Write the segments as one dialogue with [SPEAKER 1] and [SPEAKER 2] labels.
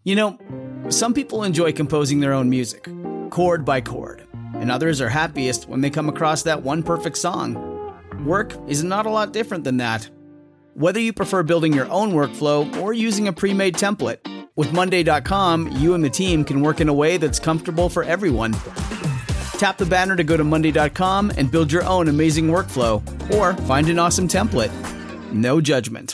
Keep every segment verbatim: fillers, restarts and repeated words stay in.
[SPEAKER 1] You know, some people enjoy composing their own music, chord by chord, and others are happiest when they come across that one perfect song. Work is not a lot different than that. Whether you prefer building your own workflow or using a pre-made template, with Monday dot com, you and the team can work in a way that's comfortable for everyone. Tap the banner to go to Monday dot com and build your own amazing workflow, or find an awesome template. No judgment.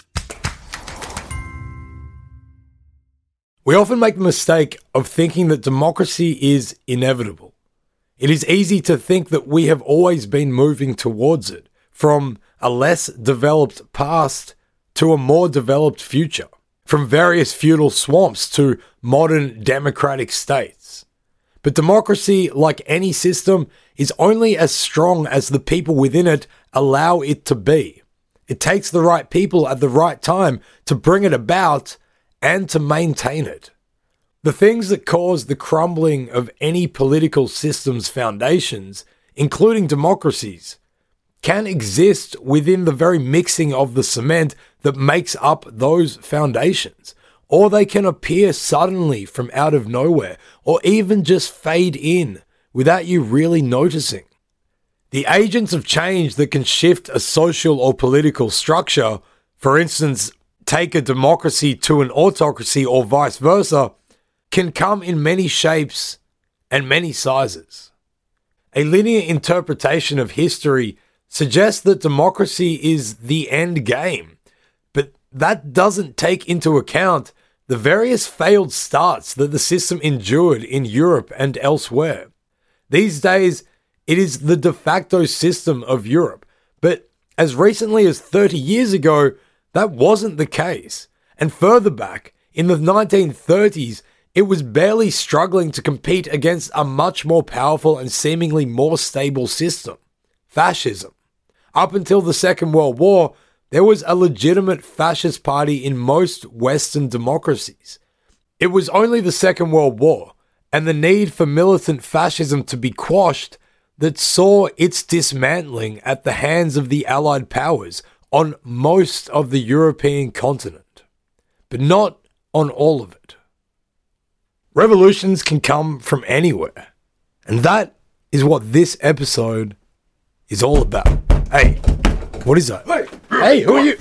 [SPEAKER 2] We often make the mistake of thinking that democracy is inevitable. It is easy to think that we have always been moving towards it, from a less developed past to a more developed future, from various feudal swamps to modern democratic states. But democracy, like any system, is only as strong as the people within it allow it to be. It takes the right people at the right time to bring it about and to maintain it. The things that cause the crumbling of any political system's foundations, including democracies, can exist within the very mixing of the cement that makes up those foundations, or they can appear suddenly from out of nowhere, or even just fade in without you really noticing. The agents of change that can shift a social or political structure, for instance, take a democracy to an autocracy or vice versa, can come in many shapes and many sizes. A linear interpretation of history suggests that democracy is the end game, but that doesn't take into account the various failed starts that the system endured in Europe and elsewhere. These days, it is the de facto system of Europe, but as recently as thirty years ago, that wasn't the case. And further back, in the nineteen thirties, it was barely struggling to compete against a much more powerful and seemingly more stable system, fascism. Up until the Second World War, there was a legitimate fascist party in most Western democracies. It was only the Second World War and the need for militant fascism to be quashed that saw its dismantling at the hands of the Allied powers on most of the European continent, but not on all of it. Revolutions can come from anywhere, and that is what this episode is all about. Hey, what is that? Hey, hey, who are you?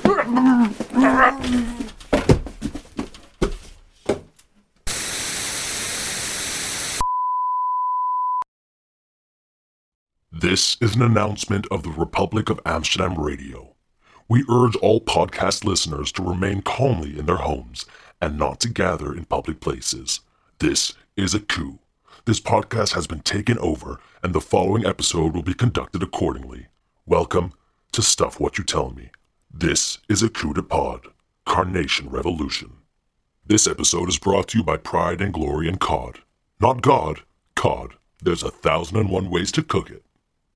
[SPEAKER 3] This is an announcement of the Republic of Amsterdam Radio. We urge all podcast listeners to remain calmly in their homes and not to gather in public places. This is a coup. This podcast has been taken over, and the following episode will be conducted accordingly. Welcome to Stuff What You Tell Me. This is a coup de pod, Carnation Revolution. This episode is brought to you by Pride and Glory and C O D. Not God, C O D. There's a thousand and one ways to cook it.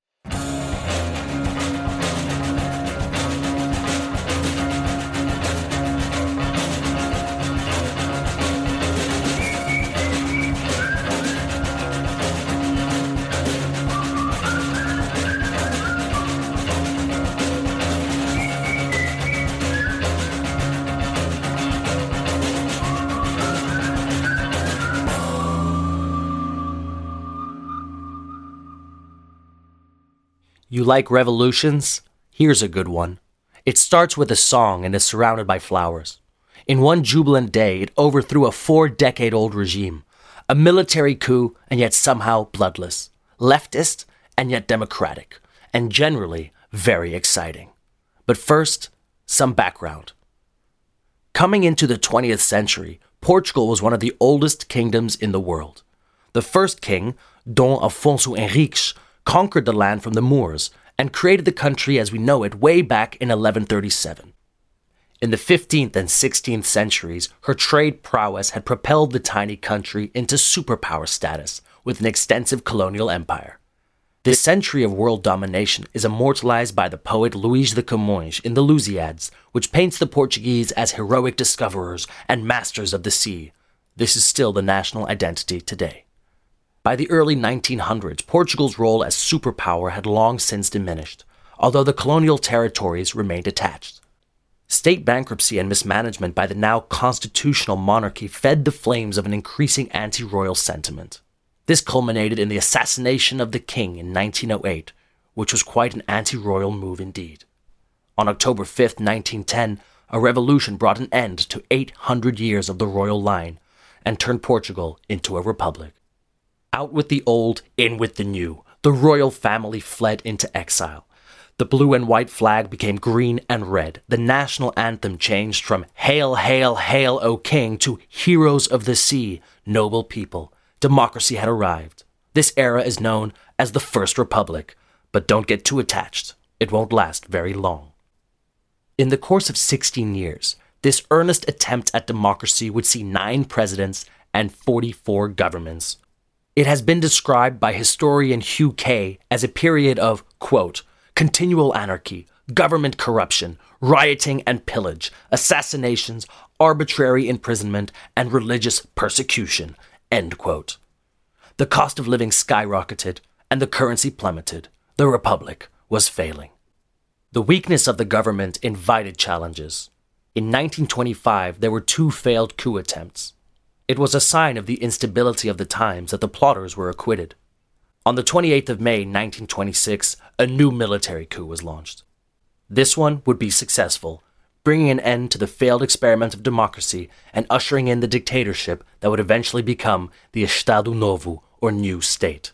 [SPEAKER 4] You like revolutions? Here's a good one. It starts with a song and is surrounded by flowers. In one jubilant day, it overthrew a four-decade-old regime, a military coup and yet somehow bloodless, leftist and yet democratic, and generally very exciting. But first, some background. Coming into the twentieth century, Portugal was one of the oldest kingdoms in the world. The first king, Dom Afonso Henriques, conquered the land from the Moors and created the country as we know it way back in eleven thirty-seven. In the fifteenth and sixteenth centuries, her trade prowess had propelled the tiny country into superpower status with an extensive colonial empire. This century of world domination is immortalized by the poet Luís de Camões in the Lusíads, which paints the Portuguese as heroic discoverers and masters of the sea. This is still the national identity today. By the early nineteen hundreds, Portugal's role as superpower had long since diminished, although the colonial territories remained attached. State bankruptcy and mismanagement by the now constitutional monarchy fed the flames of an increasing anti-royal sentiment. This culminated in the assassination of the king in nineteen oh eight, which was quite an anti-royal move indeed. On October fifth, nineteen ten, a revolution brought an end to eight hundred years of the royal line and turned Portugal into a republic. Out with the old, in with the new. The royal family fled into exile. The blue and white flag became green and red. The national anthem changed from Hail, Hail, Hail, O King to Heroes of the Sea, Noble People. Democracy had arrived. This era is known as the First Republic, but don't get too attached. It won't last very long. In the course of sixteen years, this earnest attempt at democracy would see nine presidents and forty-four governments. It has been described by historian Hugh Kay as a period of, quote, continual anarchy, government corruption, rioting and pillage, assassinations, arbitrary imprisonment, and religious persecution, end quote. The cost of living skyrocketed, and the currency plummeted. The republic was failing. The weakness of the government invited challenges. In nineteen twenty-five, there were two failed coup attempts. It was a sign of the instability of the times that the plotters were acquitted. On the twenty-eighth of May, nineteen twenty-six, a new military coup was launched. This one would be successful, bringing an end to the failed experiment of democracy and ushering in the dictatorship that would eventually become the Estado Novo, or New State.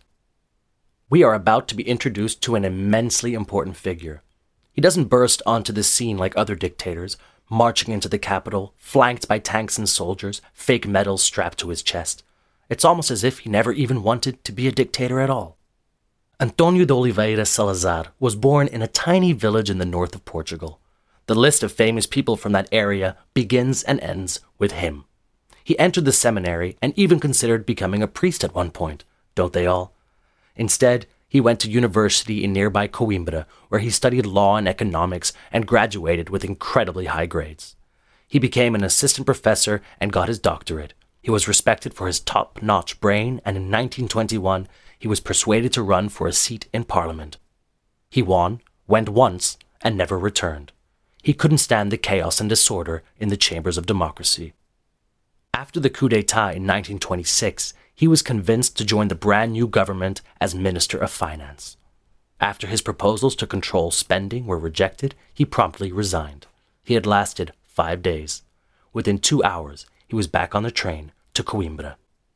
[SPEAKER 4] We are about to be introduced to an immensely important figure. He doesn't burst onto the scene like other dictators, marching into the capital, flanked by tanks and soldiers, fake medals strapped to his chest. It's almost as if he never even wanted to be a dictator at all. António de Oliveira Salazar was born in a tiny village in the north of Portugal. The list of famous people from that area begins and ends with him. He entered the seminary and even considered becoming a priest at one point, don't they all? Instead, he went to university in nearby Coimbra, where he studied law and economics and graduated with incredibly high grades. He became an assistant professor and got his doctorate. He was respected for his top-notch brain, and in nineteen twenty-one, he was persuaded to run for a seat in Parliament. He won, went once, and never returned. He couldn't stand the chaos and disorder in the chambers of democracy. After the coup d'etat in nineteen twenty-six, he was convinced to join the brand new government as Minister of Finance. After his proposals to control spending were rejected, he promptly resigned. He had lasted five days. Within two hours, he was back on the train to Coimbra.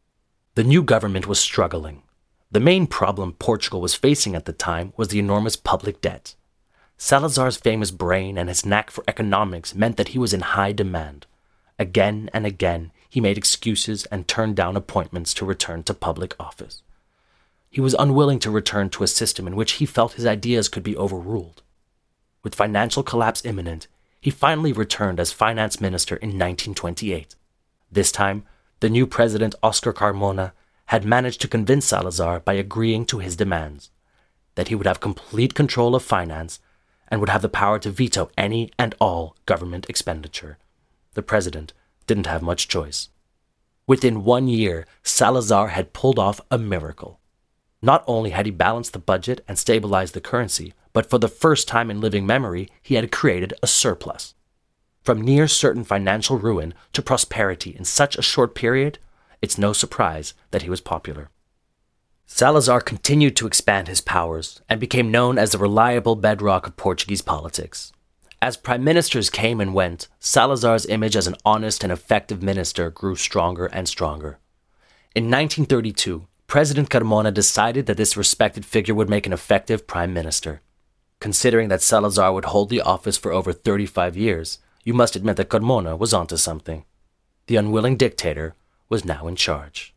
[SPEAKER 4] The new government was struggling. The main problem Portugal was facing at the time was the enormous public debt. Salazar's famous brain and his knack for economics meant that he was in high demand. Again and again, he made excuses and turned down appointments to return to public office. He was unwilling to return to a system in which he felt his ideas could be overruled. With financial collapse imminent, he finally returned as finance minister in nineteen twenty-eight. This time, the new president, Oscar Carmona, had managed to convince Salazar by agreeing to his demands, that he would have complete control of finance and would have the power to veto any and all government expenditure. The president didn't have much choice. Within one year, Salazar had pulled off a miracle. Not only had he balanced the budget and stabilized the currency, but for the first time in living memory, he had created a surplus. From near certain financial ruin to prosperity in such a short period, it's no surprise that he was popular. Salazar continued to expand his powers and became known as the reliable bedrock of Portuguese politics. As prime ministers came and went, Salazar's image as an honest and effective minister grew stronger and stronger. In nineteen thirty-two, President Carmona decided that this respected figure would make an effective prime minister. Considering that Salazar would hold the office for over thirty-five years, you must admit that Carmona was onto something. The unwilling dictator was now in charge.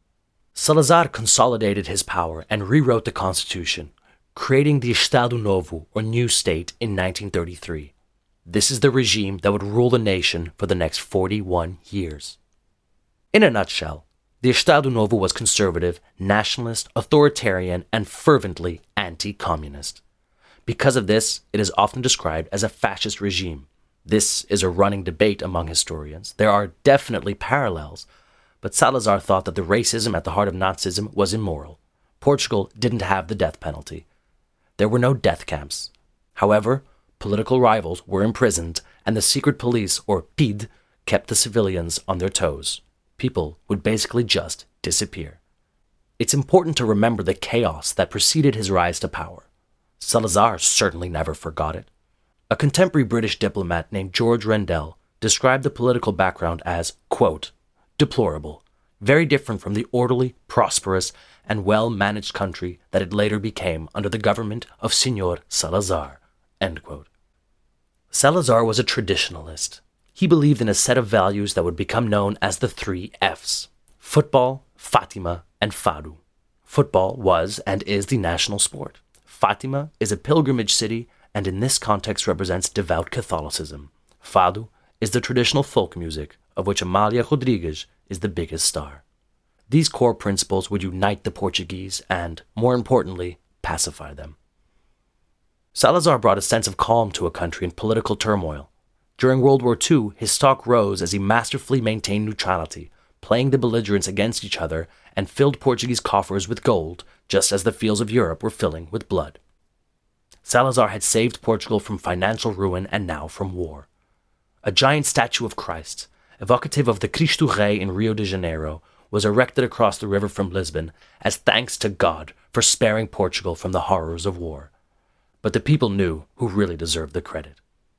[SPEAKER 4] Salazar consolidated his power and rewrote the constitution, creating the Estado Novo, or New State, in nineteen thirty-three. This is the regime that would rule the nation for the next forty-one years. In a nutshell, the Estado Novo was conservative, nationalist, authoritarian, and fervently anti-communist. Because of this, it is often described as a fascist regime. This is a running debate among historians. There are definitely parallels, but Salazar thought that the racism at the heart of Nazism was immoral. Portugal didn't have the death penalty. There were no death camps. However, political rivals were imprisoned and the secret police, or P I D, kept the civilians on their toes. People would basically just disappear. It's important to remember the chaos that preceded his rise to power. Salazar certainly never forgot it. A contemporary British diplomat named George Rendell described the political background as, quote, deplorable, very different from the orderly, prosperous, and well-managed country that it later became under the government of Señor Salazar, end quote. Salazar was a traditionalist. He believed in a set of values that would become known as the three F's: football, Fatima, and Fado. Football was and is the national sport. Fatima is a pilgrimage city and in this context represents devout Catholicism. Fado is the traditional folk music, of which Amália Rodrigues is the biggest star. These core principles would unite the Portuguese and, more importantly, pacify them. Salazar brought a sense of calm to a country in political turmoil. During World War Two, his stock rose as he masterfully maintained neutrality, playing the belligerents against each other, and filled Portuguese coffers with gold, just as the fields of Europe were filling with blood. Salazar had saved Portugal from financial ruin and now from war. A giant statue of Christ, evocative of the Cristo Rei in Rio de Janeiro, was erected across the river from Lisbon as thanks to God for sparing Portugal from the horrors of war. But the people knew who really deserved the credit.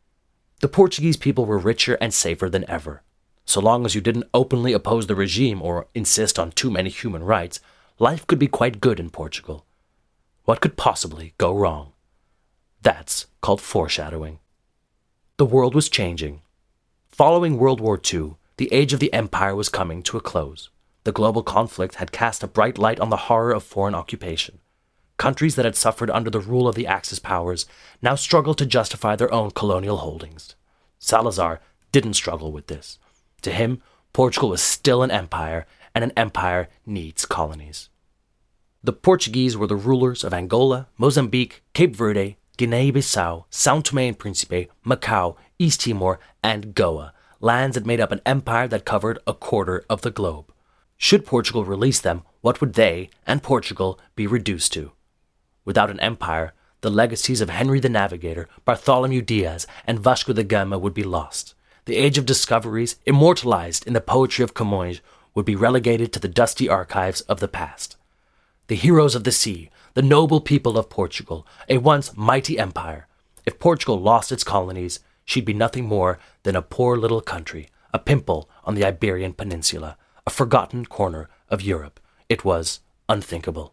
[SPEAKER 4] The Portuguese people were richer and safer than ever. So long as you didn't openly oppose the regime or insist on too many human rights, life could be quite good in Portugal. What could possibly go wrong? That's called foreshadowing. The world was changing. Following World War Two, the age of the empire was coming to a close. The global conflict had cast a bright light on the horror of foreign occupation. Countries that had suffered under the rule of the Axis powers now struggled to justify their own colonial holdings. Salazar didn't struggle with this. To him, Portugal was still an empire, and an empire needs colonies. The Portuguese were the rulers of Angola, Mozambique, Cape Verde, Guinea-Bissau, São Tomé and Príncipe, Macau, East Timor, and Goa, lands that made up an empire that covered a quarter of the globe. Should Portugal release them, what would they, and Portugal, be reduced to? Without an empire, the legacies of Henry the Navigator, Bartholomew Diaz, and Vasco da Gama would be lost. The age of discoveries, immortalized in the poetry of Camões, would be relegated to the dusty archives of the past. The heroes of the sea, the noble people of Portugal, a once mighty empire. If Portugal lost its colonies, she'd be nothing more than a poor little country, a pimple on the Iberian Peninsula, a forgotten corner of Europe. It was unthinkable.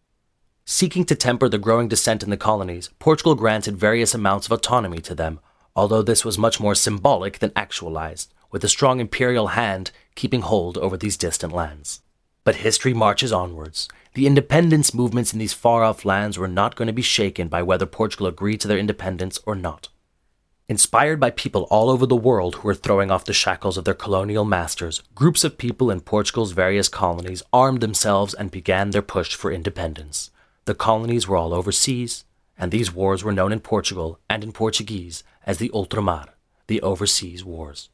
[SPEAKER 4] Seeking to temper the growing dissent in the colonies, Portugal granted various amounts of autonomy to them, although this was much more symbolic than actualized, with a strong imperial hand keeping hold over these distant lands. But history marches onwards. The independence movements in these far-off lands were not going to be shaken by whether Portugal agreed to their independence or not. Inspired by people all over the world who were throwing off the shackles of their colonial masters, groups of people in Portugal's various colonies armed themselves and began their push for independence. The colonies were all overseas, and these wars were known in Portugal and in Portuguese as the Ultramar, the Overseas Wars.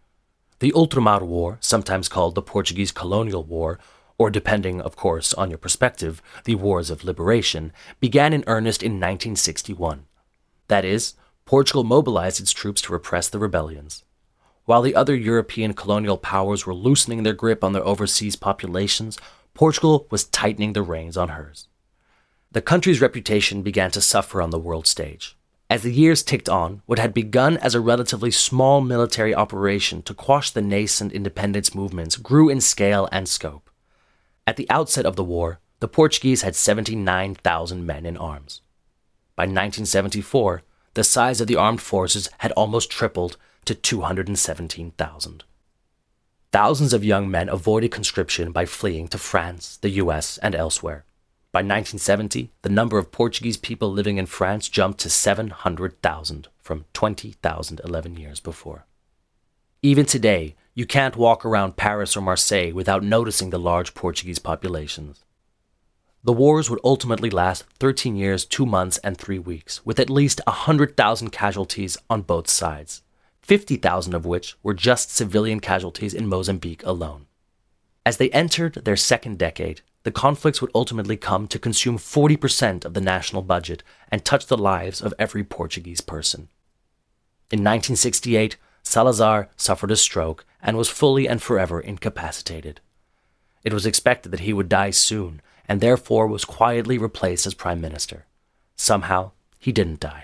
[SPEAKER 4] The Ultramar War, sometimes called the Portuguese Colonial War, or depending, of course, on your perspective, the Wars of Liberation, began in earnest in nineteen sixty-one. That is, Portugal mobilized its troops to repress the rebellions. While the other European colonial powers were loosening their grip on their overseas populations, Portugal was tightening the reins on hers. The country's reputation began to suffer on the world stage. As the years ticked on, what had begun as a relatively small military operation to quash the nascent independence movements grew in scale and scope. At the outset of the war, the Portuguese had seventy-nine thousand men in arms. By nineteen seventy-four, the size of the armed forces had almost tripled to two hundred seventeen thousand. Thousands of young men avoided conscription by fleeing to France, the U S, and elsewhere. By nineteen seventy, the number of Portuguese people living in France jumped to seven hundred thousand from twenty thousand eleven years before. Even today, you can't walk around Paris or Marseille without noticing the large Portuguese populations. The wars would ultimately last thirteen years, two months, and three weeks, with at least one hundred thousand casualties on both sides, fifty thousand of which were just civilian casualties in Mozambique alone. As they entered their second decade, the conflicts would ultimately come to consume forty percent of the national budget and touch the lives of every Portuguese person. In nineteen sixty-eight, Salazar suffered a stroke and was fully and forever incapacitated. It was expected that he would die soon, and therefore was quietly replaced as prime minister. Somehow, he didn't die.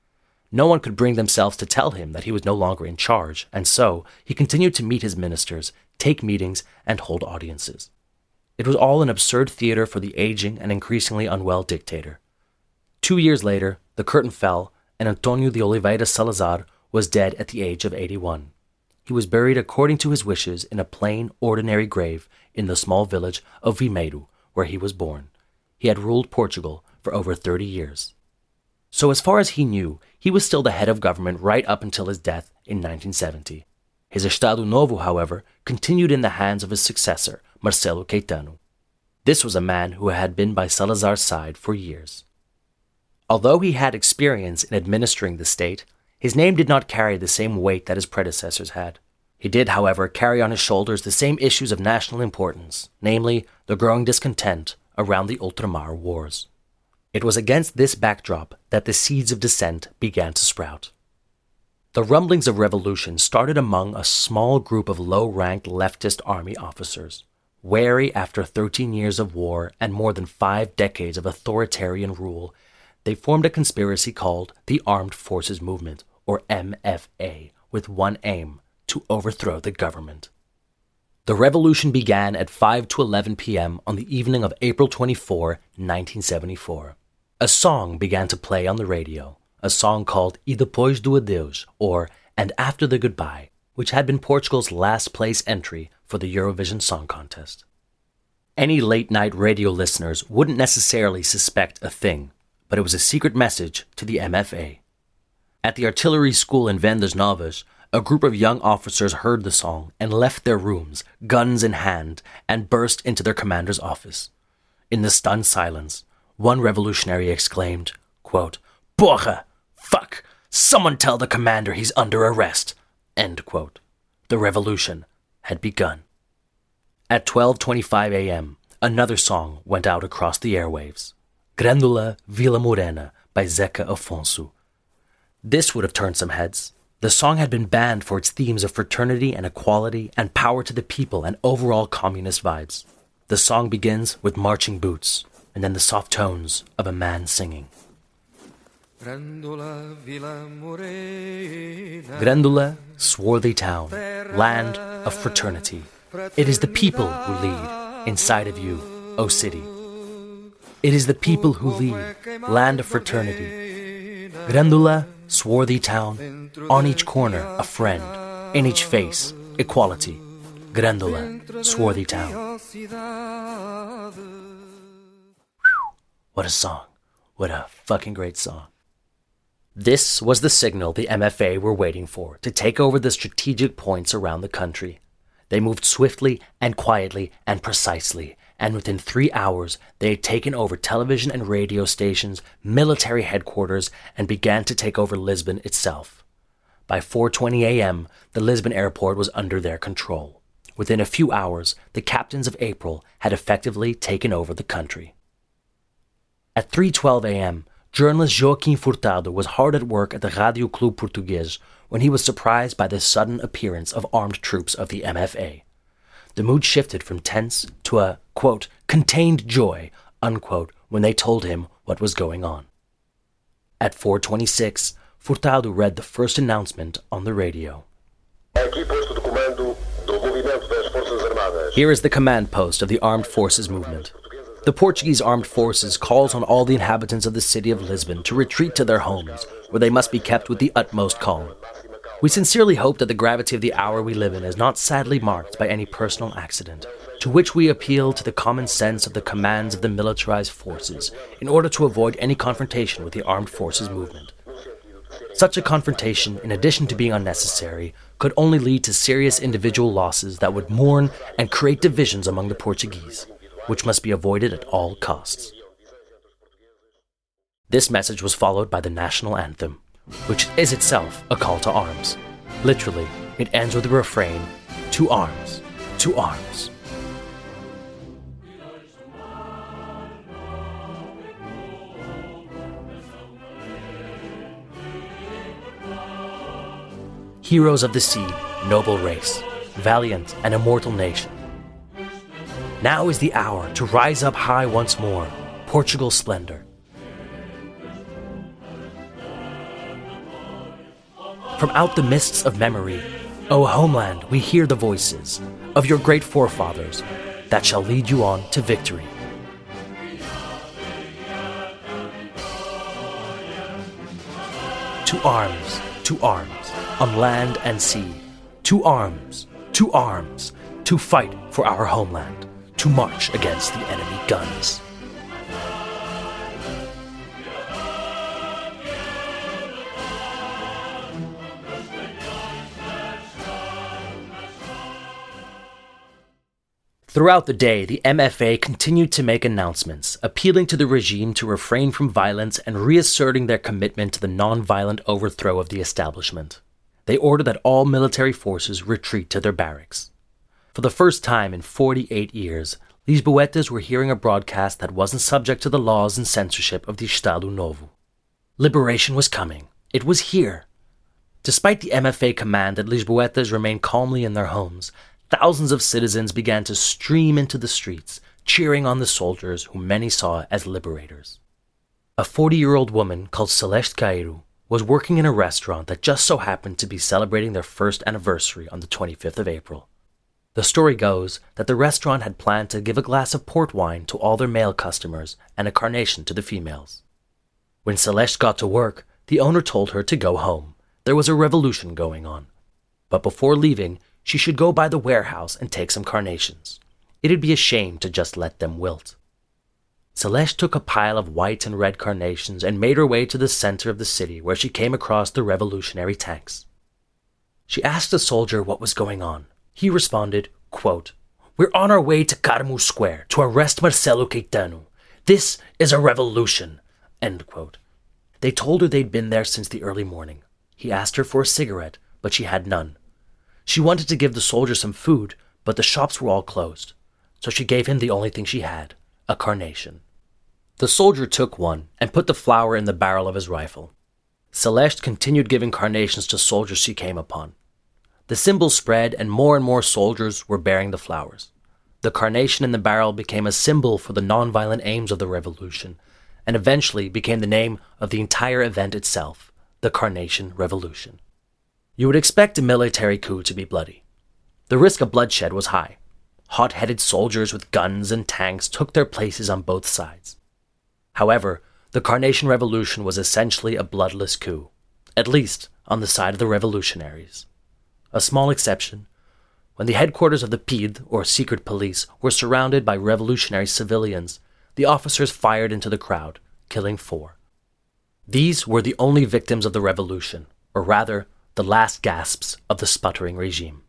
[SPEAKER 4] No one could bring themselves to tell him that he was no longer in charge, and so he continued to meet his ministers, take meetings, and hold audiences. It was all an absurd theater for the aging and increasingly unwell dictator. Two years later, the curtain fell, and Antonio de Oliveira Salazar was dead at the age of eighty-one. He was buried according to his wishes in a plain, ordinary grave in the small village of Vimeiro, where he was born. He had ruled Portugal for over thirty years. So as far as he knew, he was still the head of government right up until his death in nineteen seventy. His Estado Novo, however, continued in the hands of his successor, Marcelo Caetano. This was a man who had been by Salazar's side for years. Although he had experience in administering the state, his name did not carry the same weight that his predecessors had. He did, however, carry on his shoulders the same issues of national importance, namely, the growing discontent around the Ultramar Wars. It was against this backdrop that the seeds of dissent began to sprout. The rumblings of revolution started among a small group of low-ranked leftist army officers. Wary after thirteen years of war and more than five decades of authoritarian rule, they formed a conspiracy called the Armed Forces Movement, or M F A, with one aim: to overthrow the government. The revolution began at five to eleven p.m. on the evening of April twenty-fourth, nineteen seventy-four. A song began to play on the radio, a song called E Depois do Adeus, or And After the Goodbye, which had been Portugal's last place entry for the Eurovision Song Contest. Any late-night radio listeners wouldn't necessarily suspect a thing, but it was a secret message to the M F A. At the artillery school in Vendas Novas, a group of young officers heard the song and left their rooms, guns in hand, and burst into their commander's office. In the stunned silence, one revolutionary exclaimed, quote, "Porra! Fuck! Someone tell the commander he's under arrest!" End quote. The revolution had begun. At twelve twenty-five a.m., another song went out across the airwaves. Grândola Vila Morena by Zeca Afonso. This would have turned some heads. The song had been banned for its themes of fraternity and equality and power to the people and overall communist vibes. The song begins with marching boots and then the soft tones of a man singing.
[SPEAKER 5] Grândola Vila Morena,
[SPEAKER 4] Grândola, swarthy town, land of fraternity. It is the people who lead inside of you, O city. It is the people who lead, land of fraternity. Grândola, swarthy town, on each corner a friend, in each face equality. Grândola, swarthy town. What a song. What a fucking great song. This was the signal the M F A were waiting for to take over the strategic points around the country. They moved swiftly and quietly and precisely, and within three hours they had taken over television and radio stations, military headquarters, and began to take over Lisbon itself. By four twenty a.m., the Lisbon airport was under their control. Within a few hours, the captains of April had effectively taken over the country. At three twelve a.m., journalist Joaquim Furtado was hard at work at the Radio Clube Português when he was surprised by the sudden appearance of armed troops of the M F A. The mood shifted from tense to a, quote, contained joy, unquote, when they told him what was going on. At four twenty-six, Furtado read the first announcement on the radio. Here is the command post of the Armed Forces Movement. The Portuguese Armed Forces calls on all the inhabitants of the city of Lisbon to retreat to their homes, where they must be kept with the utmost calm. We sincerely hope that the gravity of the hour we live in is not sadly marked by any personal accident, to which we appeal to the common sense of the commands of the militarized forces in order to avoid any confrontation with the Armed Forces Movement. Such a confrontation, in addition to being unnecessary, could only lead to serious individual losses that would mourn and create divisions among the Portuguese, which must be avoided at all costs. This message was followed by the national anthem, which is itself a call to arms. Literally, it ends with the refrain, "To arms, to arms." heroes of the sea, noble race, valiant and immortal nation. Now is the hour to rise up high once more, Portugal's splendor. From out the mists of memory, O homeland, we hear the voices of your great forefathers that shall lead you on to victory. To arms, to arms, on land and sea. To arms, to arms, to fight for our homeland, to march against the enemy guns. Throughout the day, the M F A continued to make announcements, appealing to the regime to refrain from violence and reasserting their commitment to the non-violent overthrow of the establishment. They ordered that all military forces retreat to their barracks. For the first time in forty-eight years, Lisboetas were hearing a broadcast that wasn't subject to the laws and censorship of the Estado Novo. Liberation was coming. It was here. Despite the M F A command that Lisboetas remain calmly in their homes, thousands of citizens began to stream into the streets, cheering on the soldiers whom many saw as liberators. A forty-year-old woman called Celeste Cairo was working in a restaurant that just so happened to be celebrating their first anniversary on the twenty-fifth of April. The story goes that the restaurant had planned to give a glass of port wine to all their male customers and a carnation to the females. When Celeste got to work, the owner told her to go home. There was a revolution going on. But before leaving, she should go by the warehouse and take some carnations. It'd be a shame to just let them wilt. Celeste took a pile of white and red carnations and made her way to the center of the city where she came across the revolutionary tanks. She asked a soldier what was going on. He responded, quote, "We're on our way to Carmo Square to arrest Marcelo Caetano. This is a revolution," end quote. They told her they'd been there since the early morning. He asked her for a cigarette, but she had none. She wanted to give the soldier some food, but the shops were all closed. So she gave him the only thing she had, a carnation. The soldier took one and put the flower in the barrel of his rifle. Celeste continued giving carnations to soldiers she came upon. The symbol spread and more and more soldiers were bearing the flowers. The carnation in the barrel became a symbol for the nonviolent aims of the revolution, and eventually became the name of the entire event itself, the Carnation Revolution. You would expect a military coup to be bloody. The risk of bloodshed was high. Hot-headed soldiers with guns and tanks took their places on both sides. However, the Carnation Revolution was essentially a bloodless coup, at least on the side of the revolutionaries. A small exception, when the headquarters of the P I D, or secret police, were surrounded by revolutionary civilians, the officers fired into the crowd, killing four. These were the only victims of the revolution, or rather, the last gasps of the sputtering regime.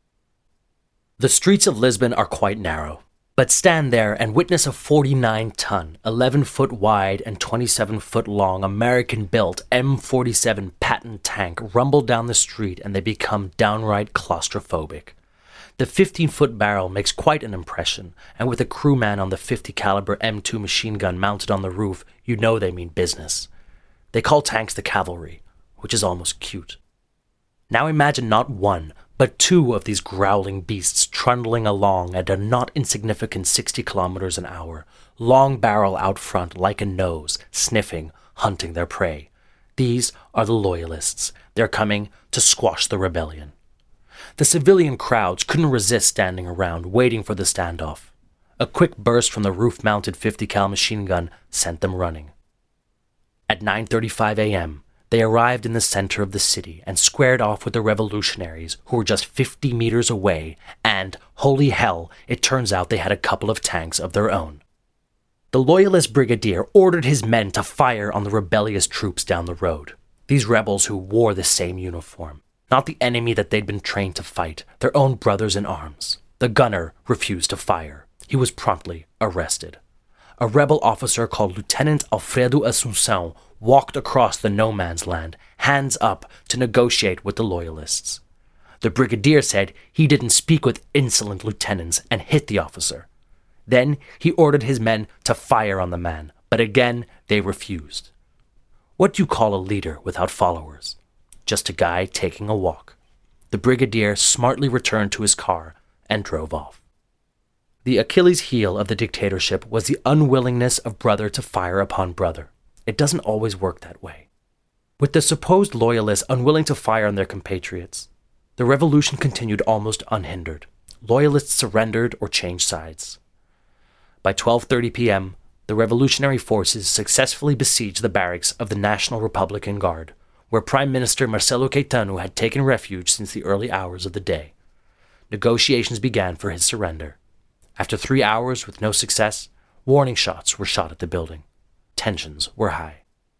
[SPEAKER 4] The streets of Lisbon are quite narrow, but stand there and witness a forty-nine ton, eleven foot wide and twenty-seven foot long American-built M forty-seven Patton tank rumble down the street and they become downright claustrophobic. The fifteen foot barrel makes quite an impression, and with a crewman on the fifty caliber M two machine gun mounted on the roof, you know they mean business. They call tanks the cavalry, which is almost cute. Now imagine not one, but two of these growling beasts trundling along at a not insignificant sixty kilometers an hour, long barrel out front like a nose, sniffing, hunting their prey. These are the loyalists. They're coming to squash the rebellion. The civilian crowds couldn't resist standing around, waiting for the standoff. A quick burst from the roof-mounted fifty cal machine gun sent them running. At nine thirty-five a.m., they arrived in the center of the city and squared off with the revolutionaries who were just fifty meters away, and, holy hell, it turns out they had a couple of tanks of their own. The loyalist brigadier ordered his men to fire on the rebellious troops down the road. These rebels who wore the same uniform. Not the enemy that they'd been trained to fight, their own brothers in arms. The gunner refused to fire. He was promptly arrested. A rebel officer called Lieutenant Alfredo Assunção walked across the no man's land, hands up, to negotiate with the loyalists. The brigadier said he didn't speak with insolent lieutenants and hit the officer. Then he ordered his men to fire on the man, but again they refused. What do you call a leader without followers? Just a guy taking a walk. the brigadier smartly returned to his car and drove off. The Achilles heel of the dictatorship was the unwillingness of brother to fire upon brother. It doesn't always work that way. With the supposed loyalists unwilling to fire on their compatriots, the revolution continued almost unhindered. Loyalists surrendered or changed sides. By twelve thirty p.m., the revolutionary forces successfully besieged the barracks of the National Republican Guard, where Prime Minister Marcelo Caetano had taken refuge since the early hours of the day. Negotiations began for his surrender. After three hours with no success, warning shots were shot at the building. Tensions were high.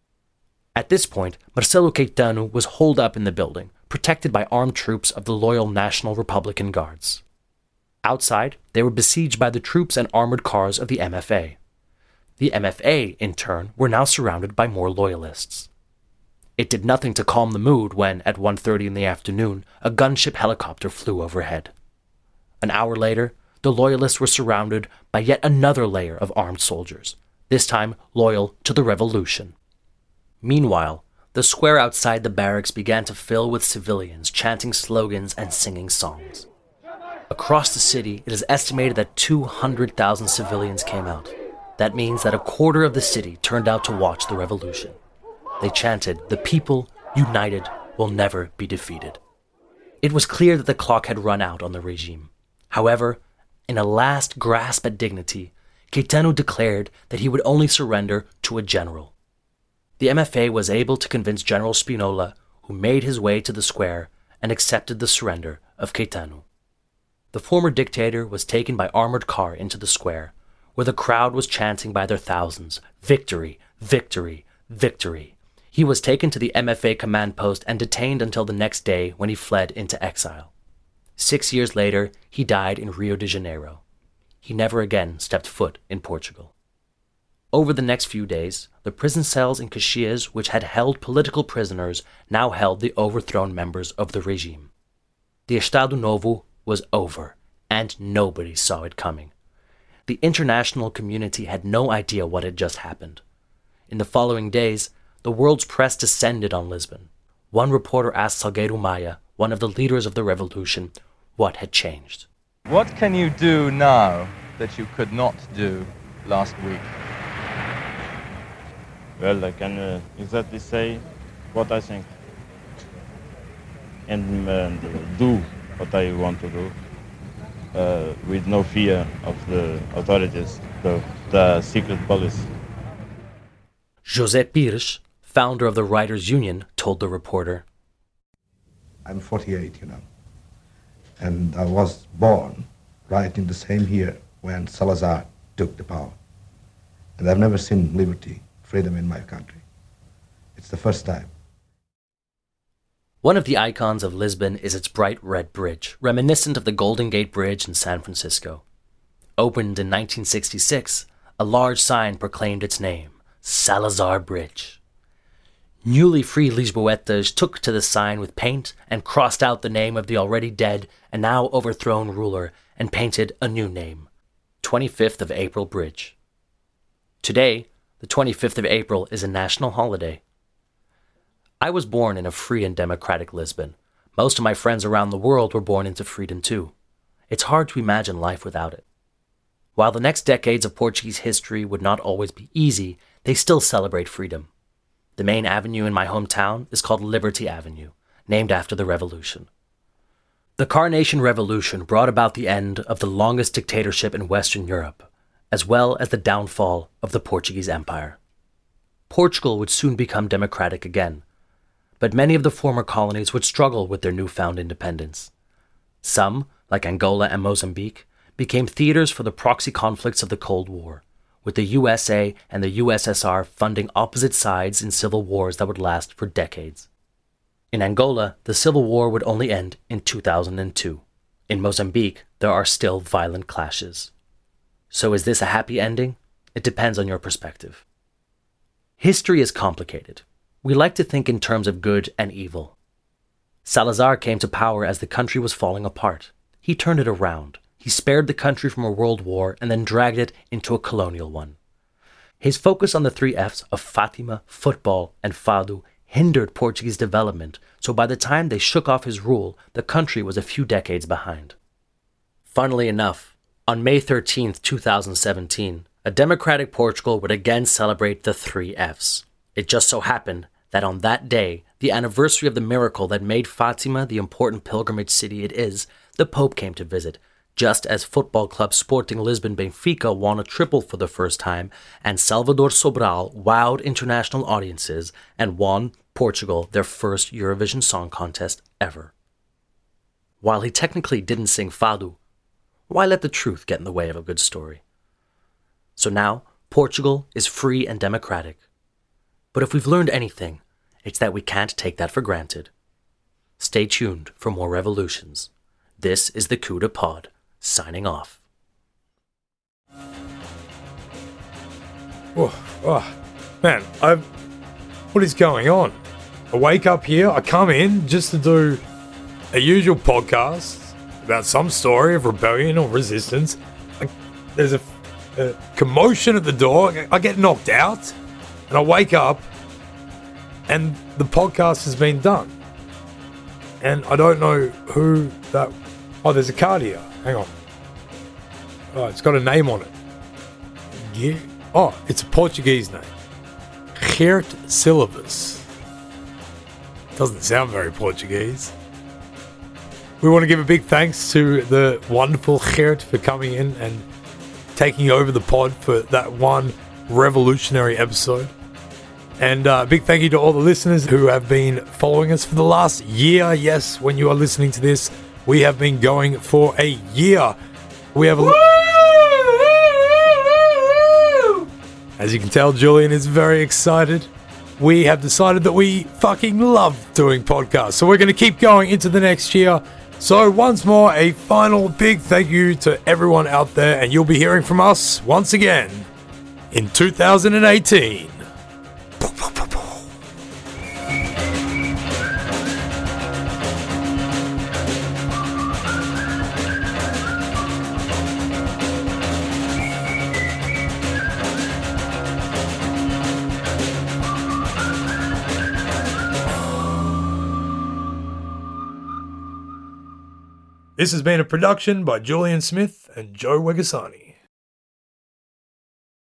[SPEAKER 4] At this point, Marcelo Caetano was holed up in the building, protected by armed troops of the loyal National Republican Guards. Outside, they were besieged by the troops and armored cars of the M F A. The M F A, in turn, were now surrounded by more loyalists. It did nothing to calm the mood when, at one thirty in the afternoon, a gunship helicopter flew overhead. An hour later, the loyalists were surrounded by yet another layer of armed soldiers, this time loyal to the revolution. Meanwhile, the square outside the barracks began to fill with civilians chanting slogans and singing songs. Across the city, it is estimated that two hundred thousand civilians came out. That means that a quarter of the city turned out to watch the revolution. They chanted, "The people, united, will never be defeated." It was clear that the clock had run out on the regime. However, in a last grasp at dignity, Caetano declared that he would only surrender to a general. The M F A was able to convince General Spinola, who made his way to the square and accepted the surrender of Caetano. The former dictator was taken by armored car into the square, where the crowd was chanting by their thousands, "Victory! Victory! Victory!" He was taken to the M F A command post and detained until the next day when he fled into exile. Six years later, he died in Rio de Janeiro. He never again stepped foot in Portugal. Over the next few days, the prison cells in Caxias, which had held political prisoners, now held the overthrown members of the regime. The Estado Novo was over, and nobody saw it coming. The international community had no idea what had just happened. In the following days, the world's press descended on Lisbon. One reporter asked Salgueiro Maia, one of the leaders of the revolution, what had changed.
[SPEAKER 6] What can you do now that you could not do last week?
[SPEAKER 7] Well, I can uh, exactly say what I think and, and do what I want to do uh, with no fear of the authorities, the, the secret police.
[SPEAKER 4] José Pires, founder of the Writers' Union, told the reporter,
[SPEAKER 8] I'm forty-eight, you know, and I was born right in the same year when Salazar took the power. And I've never seen liberty, freedom in my country. It's the first time.
[SPEAKER 4] One of the icons of Lisbon is its bright red bridge, reminiscent of the Golden Gate Bridge in San Francisco. Opened in nineteen sixty-six, a large sign proclaimed its name, Salazar Bridge. Newly freed Lisboetas took to the sign with paint and crossed out the name of the already dead and now overthrown ruler and painted a new name, twenty-fifth of April Bridge. Today, the twenty-fifth of April is a national holiday. I was born in a free and democratic Lisbon. Most of my friends around the world were born into freedom too. It's hard to imagine life without it. While the next decades of Portuguese history would not always be easy, they still celebrate freedom. The main avenue in my hometown is called Liberty Avenue, named after the revolution. The Carnation Revolution brought about the end of the longest dictatorship in Western Europe, as well as the downfall of the Portuguese Empire. Portugal would soon become democratic again, but many of the former colonies would struggle with their newfound independence. Some, like Angola and Mozambique, became theaters for the proxy conflicts of the Cold War, with the U S A and the U S S R funding opposite sides in civil wars that would last for decades. In Angola, the civil war would only end in two thousand two. In Mozambique, there are still violent clashes. So is this a happy ending? It depends on your perspective. History is complicated. We like to think in terms of good and evil. Salazar came to power as the country was falling apart. He turned it around. He spared the country from a world war and then dragged it into a colonial one. His focus on the three F's of Fatima, football, and Fado hindered Portuguese development, so by the time they shook off his rule, the country was a few decades behind. Funnily enough, on May thirteenth, two thousand seventeen, a democratic Portugal would again celebrate the three Fs. It just so happened that on that day, the anniversary of the miracle that made Fatima the important pilgrimage city it is, the Pope came to visit, just as football club Sporting Lisbon Benfica won a triple for the first time, and Salvador Sobral wowed international audiences and won Portugal their first Eurovision Song Contest ever. While he technically didn't sing Fado, why let the truth get in the way of a good story? So now, Portugal is free and democratic. But if we've learned anything, it's that we can't take that for granted. Stay tuned for more revolutions. This is the Coup de Pod, signing off.
[SPEAKER 2] Oh, oh, man, I what is going on? I wake up here, I come in just to do a usual podcast about some story of rebellion or resistance. I, there's a, a commotion at the door. I get knocked out, and I wake up, and the podcast has been done. And I don't know who that... Oh, there's a card here. Hang on. Oh, it's got a name on it. Yeah. Oh, it's a Portuguese name. Geert Silvas. Doesn't sound very Portuguese. We want to give a big thanks to the wonderful Geert for coming in and taking over the pod for that one revolutionary episode. And uh, a big thank you to all the listeners who have been following us for the last year. Yes, when you are listening to this, we have been going for a year. We have a... As you can tell, Julian is very excited. We have decided that we fucking love doing podcasts. So we're going to keep going into the next year. So once more, a final big thank you to everyone out there. And you'll be hearing from us once again in two thousand eighteen. This has been a production by Julian Smith and Joe Wegasani.